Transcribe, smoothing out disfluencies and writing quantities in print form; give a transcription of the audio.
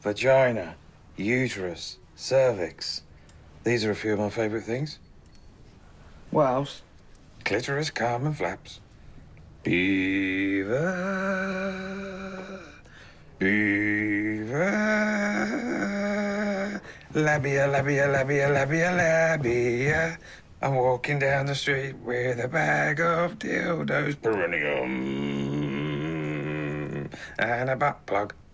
vagina, uterus, cervix. These are a few of my favourite things. What else? Clitoris, cum, and flaps. Beaver. Beaver. Labia, labia, labia, labia, labia. I'm walking down the street with a bag of dildos, perineum, and a butt plug.